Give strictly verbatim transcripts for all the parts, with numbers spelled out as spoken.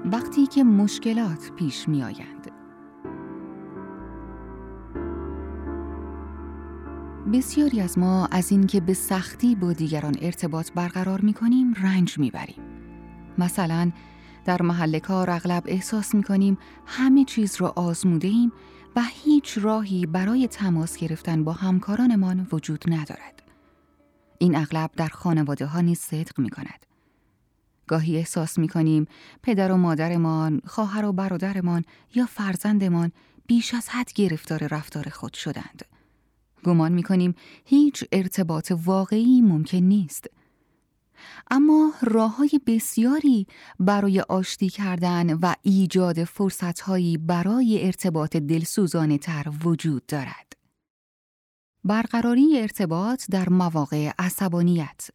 وقتی که مشکلات پیش می آیند. بسیاری از ما از این که به سختی با دیگران ارتباط برقرار می کنیم رنج می بریم. مثلا در محل کار اغلب احساس می کنیم همه چیز را آزموده ایم و هیچ راهی برای تماس گرفتن با همکارانمان وجود ندارد. این اغلب در خانواده ها نیز صدق می کند. گاهی احساس می کنیم پدر و مادرمان، خواهر و برادرمان یا فرزندمان بیش از حد گرفتار رفتار خود شدند. گمان می کنیم هیچ ارتباط واقعی ممکن نیست. اما راه‌های بسیاری برای آشتی کردن و ایجاد فرصت‌هایی برای ارتباط دلسوزانه تر وجود دارد. برقراری ارتباط در مواقع عصبانیت.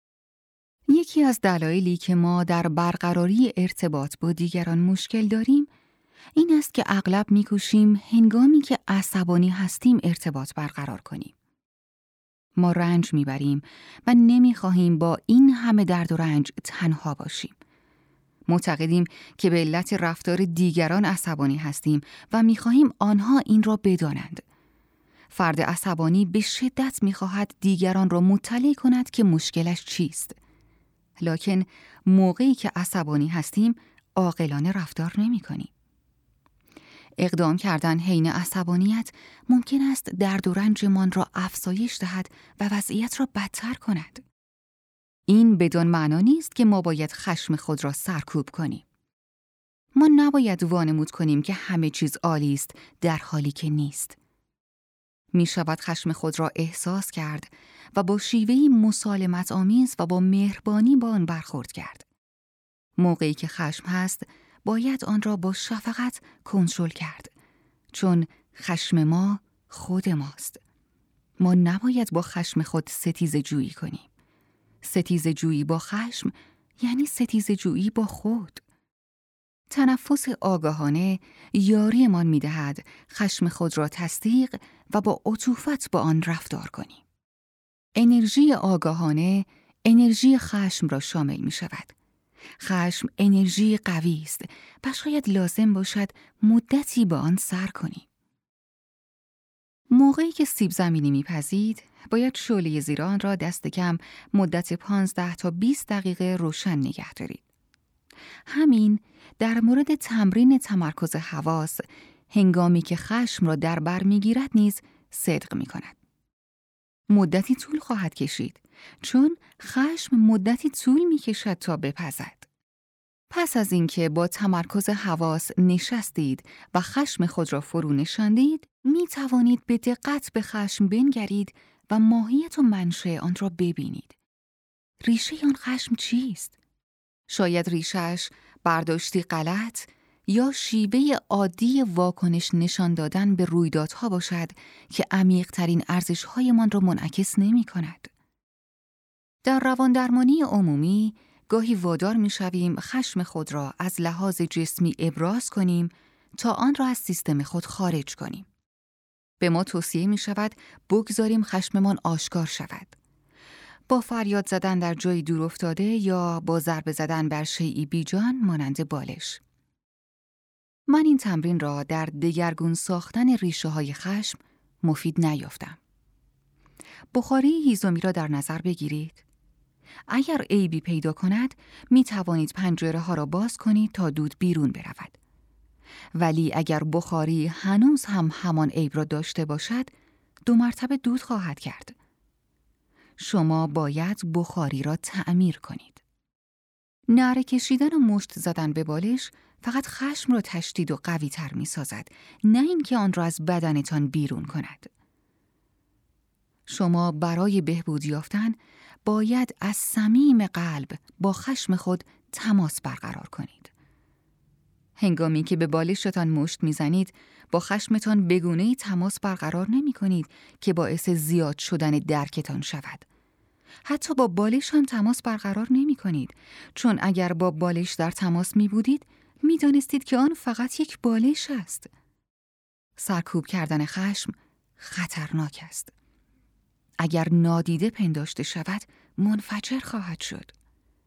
یکی از دلایلی که ما در برقراری ارتباط با دیگران مشکل داریم این است که اغلب می‌کوشیم هنگامی که عصبانی هستیم ارتباط برقرار کنیم. ما رنج میبریم و نمیخواهیم با این همه درد و رنج تنها باشیم. معتقدیم که به علت رفتار دیگران عصبانی هستیم و میخواهیم آنها این را بدانند. فرد عصبانی به شدت میخواهد دیگران را مطلع کند که مشکلش چیست. لکن موقعی که عصبانی هستیم عاقلانه رفتار نمی‌کنیم. اقدام کردن حین عصبانیت ممکن است درد و رنجمان را افزایش دهد و وضعیت را بدتر کند. این بدون معنا نیست که ما باید خشم خود را سرکوب کنیم. ما نباید وانمود کنیم که همه چیز عالی است در حالی که نیست. می شود خشم خود را احساس کرد و با شیوهی مسالمت آمیز و با مهربانی با آن برخورد کرد. موقعی که خشم هست، باید آن را با شفقت کنترل کرد، چون خشم ما خود ماست. ما نباید با خشم خود ستیزه جویی کنیم. ستیزه جویی با خشم یعنی ستیزه جویی با خود. تنفس آگاهانه یاریمان می دهد خشم خود را تصدیق و با عطوفت با آن رفتار کنیم. انرژی آگاهانه انرژی خشم را شامل می شود. خشم انرژی قوی است و شاید لازم باشد مدتی با آن سر کنیم. موقعی که سیب زمینی میپزید، باید شعله زیر آن را دست کم مدت پانزده تا بیست دقیقه روشن نگه دارید. همین در مورد تمرین تمرکز حواس هنگامی که خشم را در بر میگیرد نیز صدق می کند. مدتی طول خواهد کشید چون خشم مدتی طول می کشد تا بپزد. پس از اینکه با تمرکز حواس نشستید و خشم خود را فرو نشاندید، می توانید به دقت به خشم بنگرید و ماهیت و منشأ آن را ببینید. ریشه آن خشم چیست؟ شاید ریشه‌اش برداشتی غلط یا شیوه عادی واکنش نشان دادن به رویدادها باشد که عمیق‌ترین ارزش‌هایمان را منعکس نمی‌کند. در رواندرمانی عمومی گاهی وادار می‌شویم خشم خود را از لحاظ جسمی ابراز کنیم تا آن را از سیستم خود خارج کنیم. به ما توصیه می‌شود بگذاریم خشممان آشکار شود. با فریاد زدن در جایی دور افتاده یا با ضربه زدن بر شیئی بیجان مانند بالش. من این تمرین را در دگرگون ساختن ریشه‌های خشم مفید نیافتم. بخاری هیزومی را در نظر بگیرید. اگر عیبی پیدا کند، می توانید پنجره ها را باز کنید تا دود بیرون برود. ولی اگر بخاری هنوز هم همان عیب را داشته باشد، دو مرتبه دود خواهد کرد. شما باید بخاری را تعمیر کنید. نعره کشیدن و مشت زدن به بالش فقط خشم را تشدید و قوی تر می سازد، نه اینکه آن را از بدنتان بیرون کند. شما برای بهبود یافتن باید از صمیم قلب با خشم خود تماس برقرار کنید. هنگامی که به بالشتان مشت میزنید، با خشمتان بگونه‌ای تماس برقرار نمی کنید که باعث زیاد شدن درکتان شود. حتی با بالش هم تماس برقرار نمی کنید، چون اگر با بالش در تماس می بودید، می دانستید که آن فقط یک بالش است. سرکوب کردن خشم خطرناک است. اگر نادیده پنداشته شود، منفجر خواهد شد.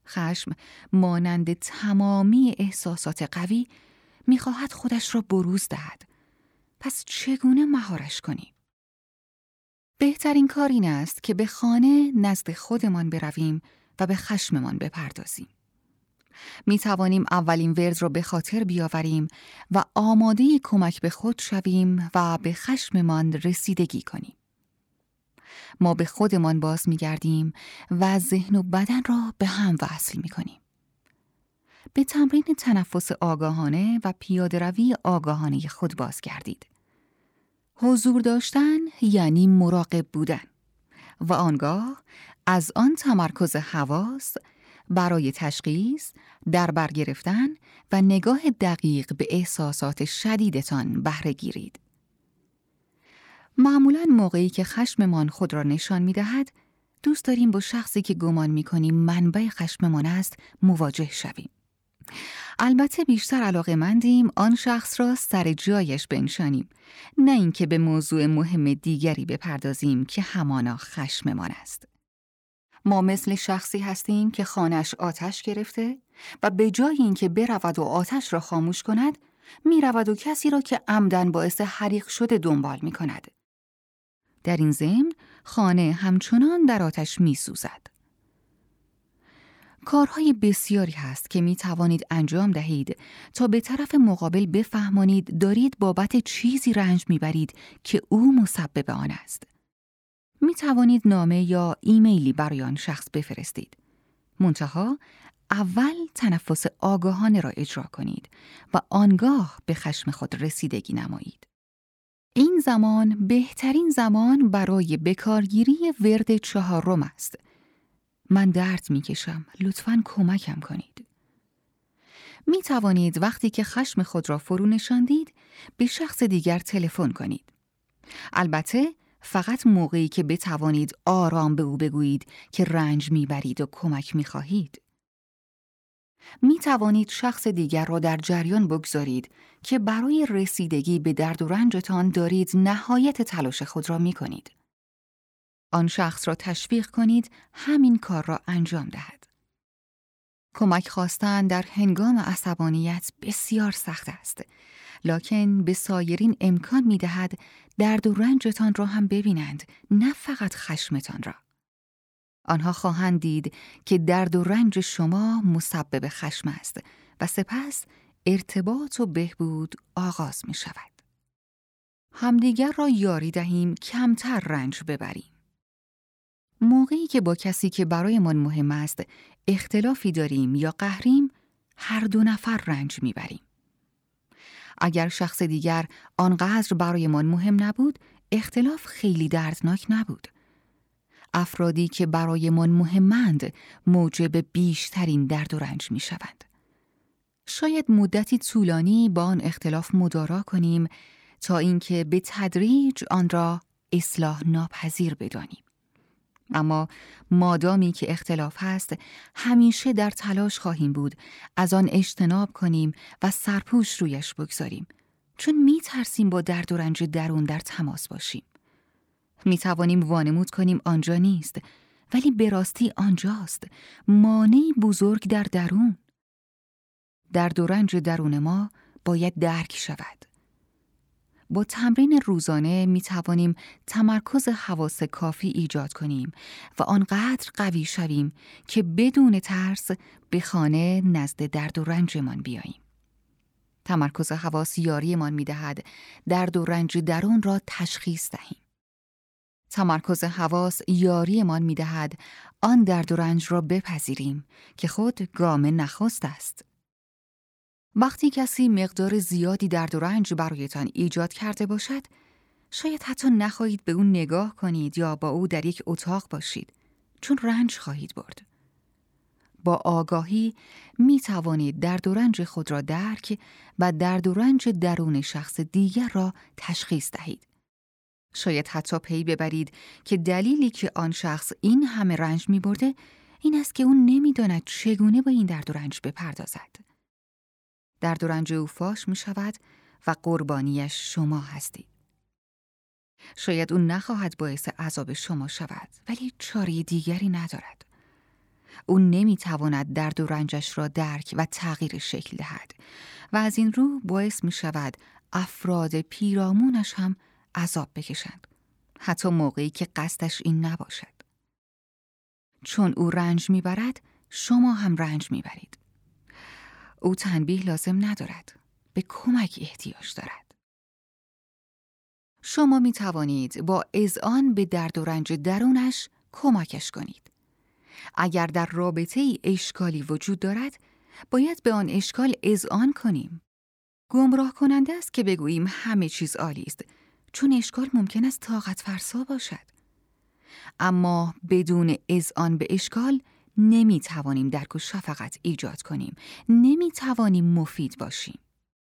خشم مانند تمامی احساسات قوی می‌خواهد خودش را بروز دهد. پس چگونه مهارش کنیم؟ بهترین کار این است که به خانه نزد خودمان برویم و به خشممان بپردازیم. می توانیم اولین ورد را به خاطر بیاوریم و آماده کمک به خود شویم و به خشممان رسیدگی کنیم. ما به خودمان باز می گردیم و ذهن و بدن را به هم وصل می کنیم. به تمرین تنفس آگاهانه و پیاده روی آگاهانه خود باز گردید. حضور داشتن یعنی مراقب بودن و آنگاه از آن تمرکز حواس برای تشخیص، در بر گرفتن و نگاه دقیق به احساسات شدیدتان بهره گیرید. معمولاً موقعی که خشممان خود را نشان می دهد، دوست داریم با شخصی که گمان می کنیم منبع خشممان است مواجه شویم. البته بیشتر علاقه‌مندیم آن شخص را سر جایش بنشانیم، نه اینکه به موضوع مهم دیگری بپردازیم که همانا خشممان است. ما مثل شخصی هستیم که خانه‌اش آتش گرفته و به جای اینکه برود و آتش را خاموش کند، می رود و کسی را که عمدن باعث حریق شده دنبال می کند. در این ضمن خانه همچنان در آتش می سوزد. کارهای بسیاری هست که می توانید انجام دهید تا به طرف مقابل بفهمانید دارید بابت چیزی رنج می برید که او مسبب آن است. می توانید نامه یا ایمیلی برای آن شخص بفرستید. منتها اول تنفس آگاهانه را اجرا کنید و آنگاه به خشم خود رسیدگی نمایید. این زمان بهترین زمان برای بکارگیری ورد چهارم است. من درد می کشم، لطفاً کمکم کنید. می توانید وقتی که خشم خود را فرو نشاندید به شخص دیگر تلفن کنید. البته فقط موقعی که بتوانید آرام به او بگویید که رنج می برید و کمک می خواهید. می توانید شخص دیگر را در جریان بگذارید که برای رسیدگی به درد و رنجتان دارید نهایت تلاش خود را می کنید. آن شخص را تشویق کنید همین کار را انجام دهد. کمک خواستن در هنگام عصبانیت بسیار سخت است، لکن به سایرین امکان می دهد درد و رنجتان را هم ببینند، نه فقط خشمتان را. آنها خواهند دید که درد و رنج شما مسبب خشم است و سپس ارتباط و بهبود آغاز می شود. همدیگر را یاری دهیم کمتر رنج ببریم. موقعی که با کسی که برایمان مهم است اختلافی داریم یا قهریم، هر دو نفر رنج میبریم. اگر شخص دیگر آنقدر برایمان مهم نبود، اختلاف خیلی دردناک نبود. افرادی که برایمان مهمند موجب بیشترین درد و رنج میشوند. شاید مدتی طولانی با آن اختلاف مدارا کنیم تا اینکه به تدریج آن را اصلاح ناپذیر بدانیم. اما مادامی که اختلاف هست، همیشه در تلاش خواهیم بود از آن اجتناب کنیم و سرپوش رویش بگذاریم، چون می ترسیم با درد و رنج درون در تماس باشیم. می توانیم وانمود کنیم آنجا نیست، ولی به راستی آنجاست، مانعی بزرگ در درون. درد و رنج درون ما باید درک شود. با تمرین روزانه می توانیم تمرکز حواس کافی ایجاد کنیم و آنقدر قوی شویم که بدون ترس به خانه نزد درد و رنجمان بیاییم. تمرکز حواس یاریمان می دهد درد و رنج درون را تشخیص دهیم. تمرکز حواس یاریمان می دهد آن درد و رنج را بپذیریم که خود گام نخست است. وقتی کسی مقدار زیادی درد و رنج برایتان ایجاد کرده باشد، شاید حتی نخواهید به او نگاه کنید یا با او در یک اتاق باشید، چون رنج خواهید برد. با آگاهی می توانید درد و رنج خود را درک و درد و رنج درون شخص دیگر را تشخیص دهید. شاید حتی پی ببرید که دلیلی که آن شخص این همه رنج می برده این است که او نمی داند چگونه با این درد و رنج بپردازد. درد و رنج او فاش می شود و قربانیش شما هستید. شاید او نخواهد باعث عذاب شما شود، ولی چاره دیگری ندارد. او نمیتواند درد و رنجش را درک و تغییر شکل دهد و از این رو باعث می شود افراد پیرامونش هم عذاب بکشند، حتی موقعی که قصدش این نباشد. چون او رنج میبرد، شما هم رنج میبرید. او تنبیه لازم ندارد، به کمک احتیاج دارد. شما می توانید با اذعان به درد و رنج درونش کمکش کنید. اگر در رابطه ای اشکالی وجود دارد، باید به آن اشکال اذعان کنیم. گمراه کننده است که بگوییم همه چیز عالی است، چون اشکال ممکن است طاقت فرسا باشد. اما بدون اذعان به اشکال نمی توانیم درک و شفقت ایجاد کنیم، نمی توانیم مفید باشیم.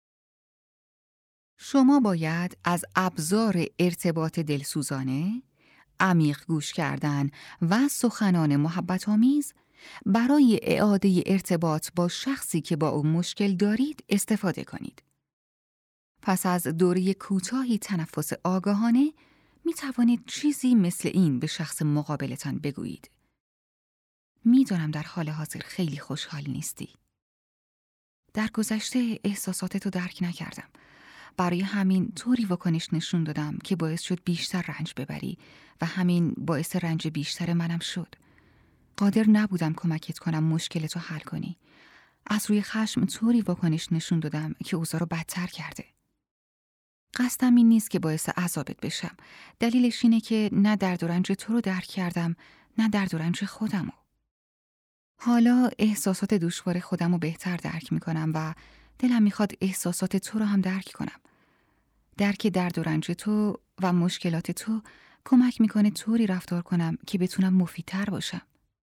شما باید از ابزار ارتباط دلسوزانه، عمیق گوش کردن و سخنان محبت آمیز برای اعاده ارتباط با شخصی که با او مشکل دارید استفاده کنید. پس از دوره کوتاهی تنفس آگاهانه می توانید چیزی مثل این به شخص مقابلتان بگویید: میدانم در حال حاضر خیلی خوشحال نیستی. در گذشته احساساتتو درک نکردم. برای همین طوری واکنش نشون دادم که باعث شد بیشتر رنج ببری و همین باعث رنج بیشتر منم شد. قادر نبودم کمکت کنم مشکلتو حل کنی. از روی خشم طوری واکنش نشون دادم که اوضاع رو بدتر کرده. قصدم این نیست که باعث عذابت بشم. دلیلش اینه که نه درد و رنج تو رو درک کردم، نه درد و رنج خودمو. حالا احساسات دشوار خودمو بهتر درک میکنم و دلم میخواد احساسات تو رو هم درک کنم. درک درد و رنج تو و مشکلات تو کمک میکنه طوری رفتار کنم که بتونم مفیدتر باشم.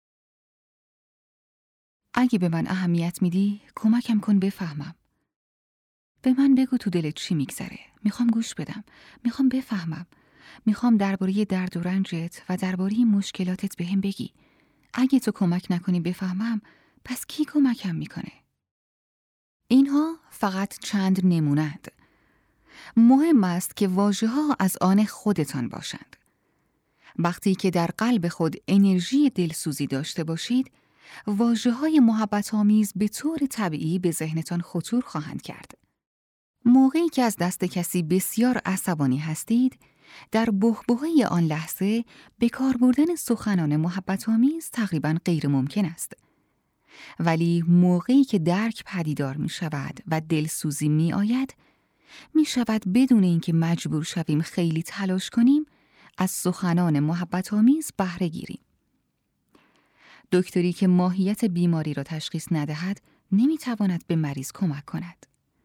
اگه به من اهمیت میدی، کمکم کن بفهمم. به من بگو تو دلت چی میگذره. میخوام گوش بدم. میخوام بفهمم. میخوام درباره درد و رنجت و درباره مشکلاتت بهم بگی. اگه تو کمک نکنی بفهمم، پس کی کمکم میکنه؟ اینها فقط چند نمونه‌اند. مهم است که واژه‌ها از آن خودتان باشند. وقتی که در قلب خود انرژی دلسوزی داشته باشید، واژه‌های محبت‌آمیز به طور طبیعی به ذهنتان خطور خواهند کرد. موقعی که از دست کسی بسیار عصبانی هستید، در بحبوحه آن لحظه به کار بردن سخنان محبت‌آمیز تقریباً غیر ممکن است. ولی موقعی که درک پدیدار می شود و دلسوزی می آید، می شود بدون اینکه مجبور شویم خیلی تلاش کنیم از سخنان محبت‌آمیز بهره گیریم. دکتری که ماهیت بیماری را تشخیص ندهد نمی تواند به مریض کمک کند.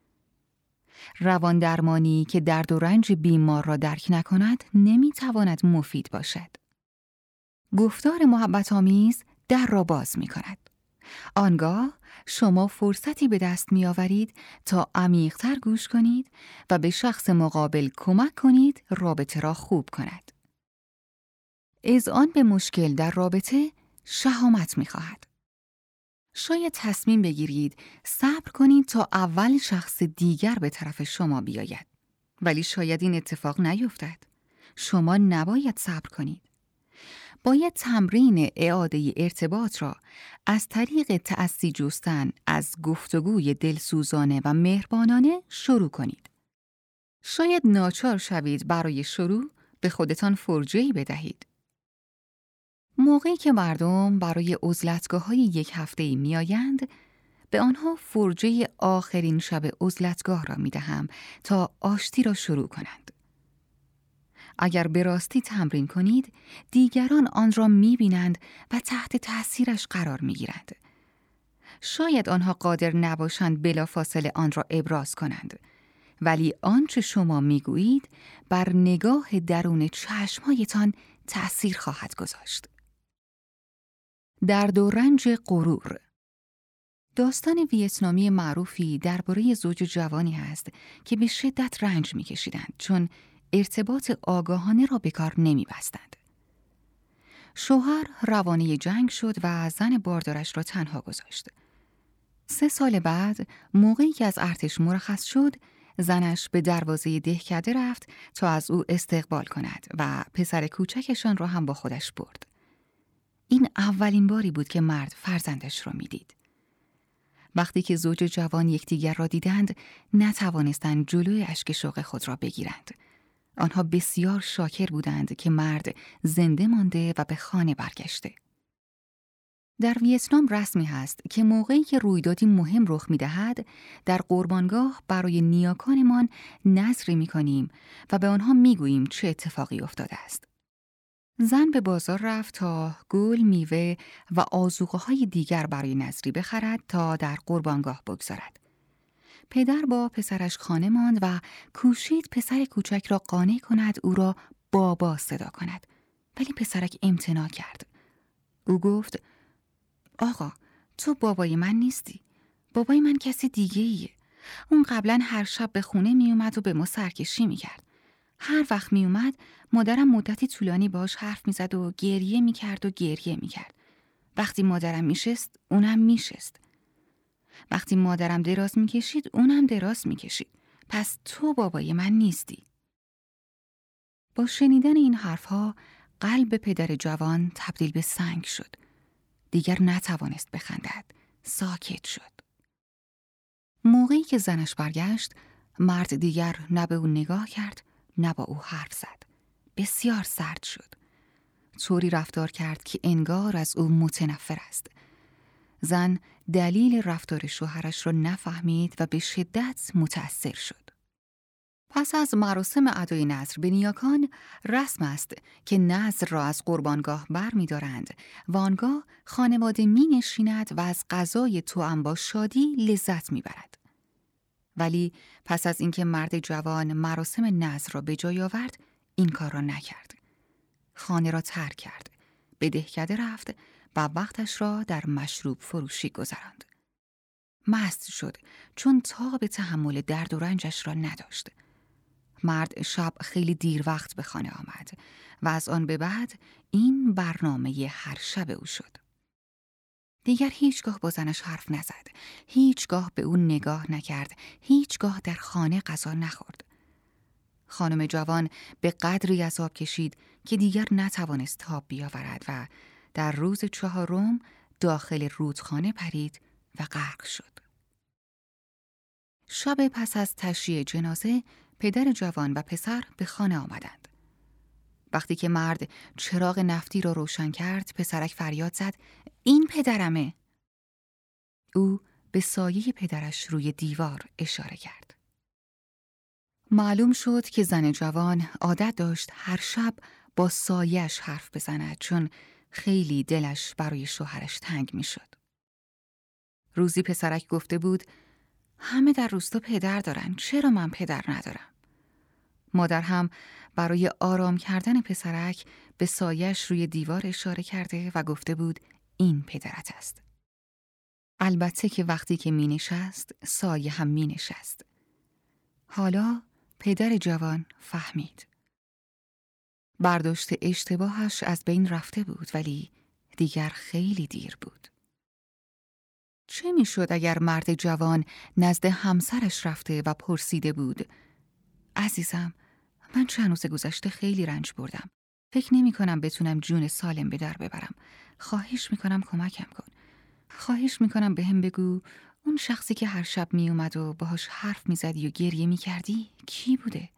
روان درمانی که درد و رنج بیمار را درک نکند نمی تواند مفید باشد. گفتار محبت آمیز در را باز می کند. آنگاه شما فرصتی به دست می آورید تا عمیق‌تر گوش کنید و به شخص مقابل کمک کنید رابطه را خوب کند. اذعان به مشکل در رابطه شهامت می خواهد. شاید تصمیم بگیرید صبر کنید تا اول شخص دیگر به طرف شما بیاید. ولی شاید این اتفاق نیفتد. شما نباید صبر کنید. باید تمرین اعاده ارتباط را از طریق تأسی جستن از گفتگوی دلسوزانه و مهربانانه شروع کنید. شاید ناچار شوید برای شروع به خودتان فرجه‌ای بدهید. موقعی که مردم برای عزلتگاه‌های یک هفته‌ای می‌آیند، به آنها فرجه آخرین شب عزلتگاه را می‌دهم تا آشتی را شروع کنند. اگر به راستی تمرین کنید، دیگران آن را می‌بینند و تحت تأثیرش قرار می‌گیرند. شاید آنها قادر نباشند بلافاصله آن را ابراز کنند، ولی آنچه شما می‌گویید بر نگاه درون چشم‌هایتان تأثیر خواهد گذاشت. درد و رنج غرور. داستان ویتنامی معروفی درباره زوج جوانی است که به شدت رنج می‌کشیدند چون ارتباط آگاهانه را به کار نمی‌بستند. شوهر روانه جنگ شد و زن باردارش را تنها گذاشت. سه سال بعد موقعی که از ارتش مرخص شد، زنش به دروازه دهکده رفت تا از او استقبال کند و پسر کوچکشان را هم با خودش برد. این اولین باری بود که مرد فرزندش را میدید. وقتی که زوج جوان یکدیگر را دیدند، نتوانستند جلوی اشک شوق خود را بگیرند. آنها بسیار شاکر بودند که مرد زنده مانده و به خانه برگشته. در ویتنام رسمی هست که موقعی که رویدادی مهم رخ می‌دهد، در قربانگاه برای نیاکانمان نذری می‌کنیم و به آنها می‌گوییم چه اتفاقی افتاده است. زن به بازار رفت تا گل، میوه و آذوقه‌های دیگر برای نذری بخرد تا در قربانگاه بگذارد. پدر با پسرش خانه ماند و کوشید پسر کوچک را قانع کند او را بابا صدا کند، ولی پسرک امتناع کرد. او گفت: آقا، تو بابای من نیستی. بابای من کسی دیگه ایه. اون قبلا هر شب به خونه می اومد و به ما سرکشی می کرد. هر وقت می اومد مادرم مدتی طولانی باش حرف می زد و گریه می کرد و گریه می کرد. وقتی مادرم می شست، اونم می شست. وقتی مادرم دراز می کشید، اونم دراز می کشید. پس تو بابای من نیستی. با شنیدن این حرفها قلب پدر جوان تبدیل به سنگ شد. دیگر نتوانست بخندد. ساکت شد. موقعی که زنش برگشت، مرد دیگر نه به او نگاه کرد، نه با او حرف زد. بسیار سرد شد. طوری رفتار کرد که انگار از او متنفر است. زن دلیل رفتار شوهرش را نفهمید و به شدت متأثر شد. پس از مراسم ادای نذر به نیاکان، رسم است که نذر را از قربانگاه بر می دارند و آنگاه خانواده می نشیند و از غذای توأم با شادی لذت می برد. ولی پس از اینکه مرد جوان مراسم نذر را به جای آورد، این کار را نکرد. خانه را ترک کرد، به دهکده رفت و وقتش را در مشروب فروشی گذراند. مست شد چون تاب تحمل درد و رنجش را نداشت. مرد شب خیلی دیر وقت به خانه آمد و از آن به بعد این برنامه هر شب او شد. دیگر هیچگاه با زنش حرف نزد، هیچگاه به او نگاه نکرد، هیچگاه در خانه غذا نخورد. خانم جوان به قدری عذاب کشید که دیگر نتوانست تاب بیاورد و در روز چهارم داخل رودخانه پرید و غرق شد. شب پس از تشییع جنازه، پدر جوان و پسر به خانه آمدند. وقتی که مرد چراغ نفتی را روشن کرد، پسرک فریاد زد: این پدرمه. او به سایه پدرش روی دیوار اشاره کرد. معلوم شد که زن جوان عادت داشت هر شب با سایه‌اش حرف بزند، چون خیلی دلش برای شوهرش تنگ می شد. روزی پسرک گفته بود: همه در روستا پدر دارن، چرا من پدر ندارم؟ مادر هم برای آرام کردن پسرک به سایه‌اش روی دیوار اشاره کرده و گفته بود: این پدرت است. البته که وقتی که می نشست، سایه هم می نشست. حالا پدر جوان فهمید. برداشت اشتباهش از بین رفته بود، ولی دیگر خیلی دیر بود. چه می شد اگر مرد جوان نزد همسرش رفته و پرسیده بود: عزیزم، من چند روز گذشته خیلی رنج بردم. فکر نمی کنم بتونم جون سالم به در ببرم. خواهش می کنم کمکم کن. خواهش می کنم به هم بگو اون شخصی که هر شب می اومد و باهاش حرف می زدی و گریه می کردی کی بوده؟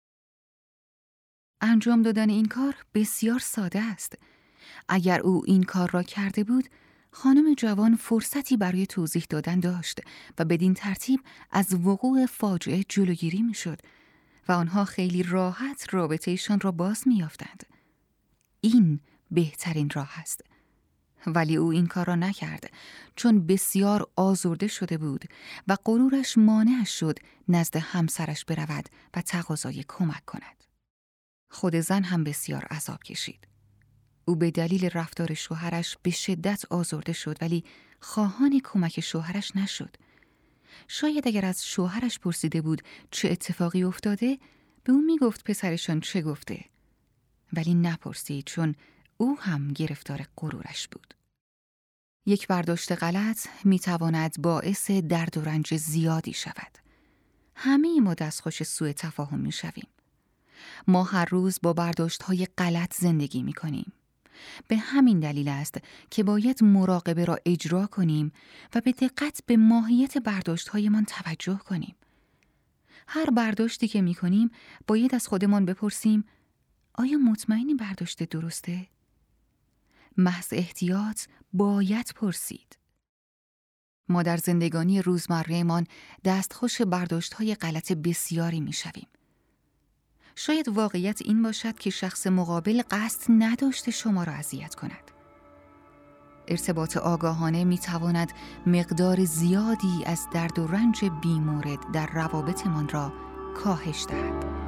انجام دادن این کار بسیار ساده است. اگر او این کار را کرده بود، خانم جوان فرصتی برای توضیح دادن داشت و بدین ترتیب از وقوع فاجعه جلوگیری می شد و آنها خیلی راحت رابطه‌شان را باز می یافتند. این بهترین راه است. ولی او این کار را نکرد، چون بسیار آزرده شده بود و غرورش مانعش شد نزد همسرش برود و تقاضای کمک کند. خود زن هم بسیار عذاب کشید. او به دلیل رفتار شوهرش به شدت آزرده شد، ولی خواهان کمک شوهرش نشد. شاید اگر از شوهرش پرسیده بود چه اتفاقی افتاده، به او می گفت پسرشان چه گفته. ولی نپرسید، چون او هم گرفتار غرورش بود. یک برداشت غلط می تواند باعث درد و رنج زیادی شود. همه ما دستخوش سوء تفاهم می شویم. ما هر روز با برداشت‌های غلط زندگی می کنیم. به همین دلیل است که باید مراقبه را اجرا کنیم و به دقت به ماهیت برداشت‌هایمان توجه کنیم. هر برداشتی که می‌کنیم باید از خودمان بپرسیم آیا مطمئنی برداشت درسته؟ محض احتیاط باید پرسید. ما در زندگانی روزمره‌مان دستخوش برداشت‌های غلط بسیاری می‌شویم. شاید واقعیت این باشد که شخص مقابل قصد نداشته شما را اذیت کند. ارتباط آگاهانه می‌تواند مقدار زیادی از درد و رنج بی‌مورد در روابطمان را کاهش دهد.